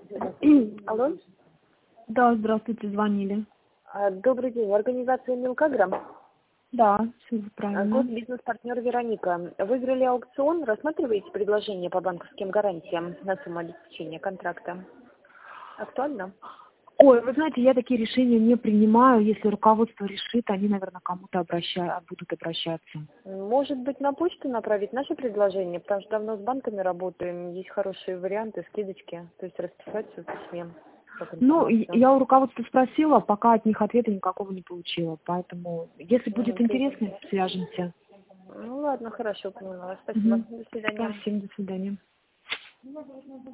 Алло. Да, здравствуйте, звонили. Добрый день. Организация Милкаграм. Да, все правильно. Бизнес-партнер Вероника. Выиграли аукцион. Рассматриваете предложение по банковским гарантиям на сумму обеспечения контракта? Актуально? Ой, вы знаете, я такие решения не принимаю. Если руководство решит, они, наверное, кому-то будут обращаться. Может быть, на почту направить наше предложение, потому что давно с банками работаем, есть хорошие варианты, скидочки, то есть расписать все в письме. Ну, я у руководства спросила, пока от них ответа никакого не получила. Поэтому, если будет интересно, свяжемся. Ну ладно, хорошо, поняла. Спасибо. Мгм. До свидания. Спасибо, до свидания.